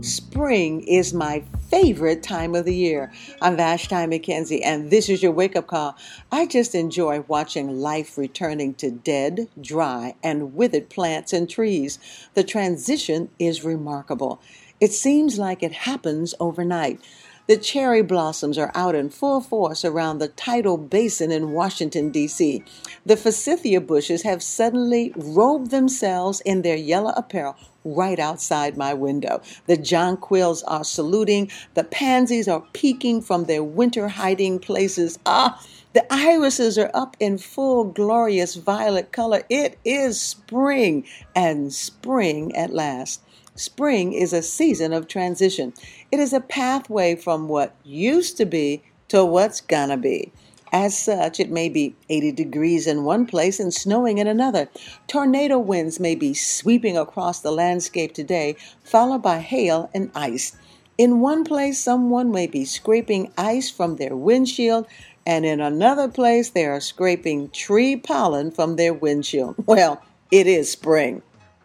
Spring is my favorite time of the year. I'm Vashti McKenzie, and this is your wake-up call. I just enjoy watching life returning to dead, dry, and withered plants and trees. The transition is remarkable. It seems like it happens overnight. The cherry blossoms are out in full force around the tidal basin in Washington, D.C. The forsythia bushes have suddenly robed themselves in their yellow apparel right outside my window. The jonquils are saluting. The pansies are peeking from their winter hiding places. The irises are up in full glorious violet color. It is spring, and spring at last. Spring is a season of transition. It is a pathway from what used to be to what's gonna be. As such, it may be 80 degrees in one place and snowing in another. Tornado winds may be sweeping across the landscape today, followed by hail and ice. In one place, someone may be scraping ice from their windshield, and in another place, they are scraping tree pollen from their windshield. Well, it is spring.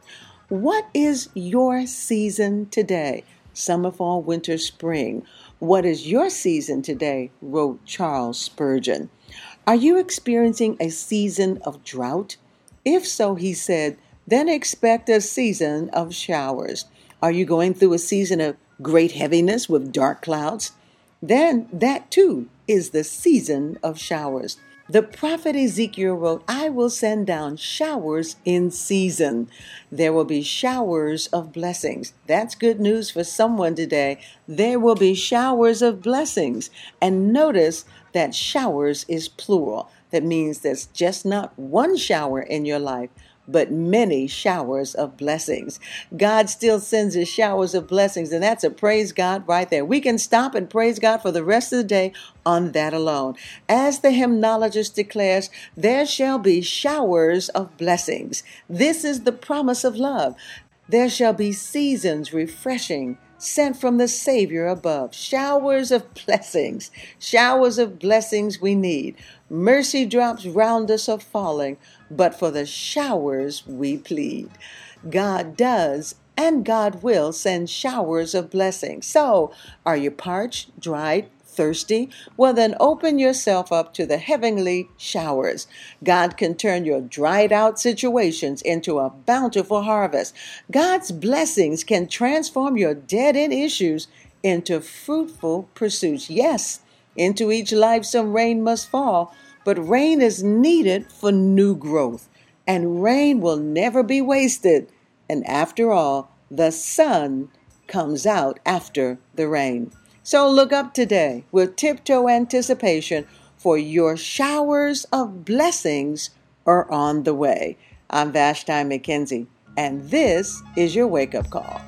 What is your season today? Summer, fall, winter, spring. What is your season today? Wrote Charles Spurgeon. Are you experiencing a season of drought? If so, he said, then expect a season of showers. Are you going through a season of great heaviness with dark clouds? Then that too is the season of showers. The prophet Ezekiel wrote, I will send down showers in season. There will be showers of blessings. That's good news for someone today. There will be showers of blessings. And notice that showers is plural. That means there's just not one shower in your life, but many showers of blessings. God still sends his showers of blessings, and that's a praise God right there. We can stop and praise God for the rest of the day on that alone. As the hymnologist declares, there shall be showers of blessings. This is the promise of love. There shall be seasons refreshing, sent from the Savior above. Showers of blessings we need. Mercy drops round us are falling, but for the showers we plead. God does and God will send showers of blessing. So, are you parched, dried, thirsty? Well, then open yourself up to the heavenly showers. God can turn your dried out situations into a bountiful harvest. God's blessings can transform your dead end issues into fruitful pursuits. Yes, into each life some rain must fall, but rain is needed for new growth, and rain will never be wasted. And after all, the sun comes out after the rain. So look up today with tiptoe anticipation, for your showers of blessings are on the way. I'm Vashti McKenzie, and this is your wake-up call.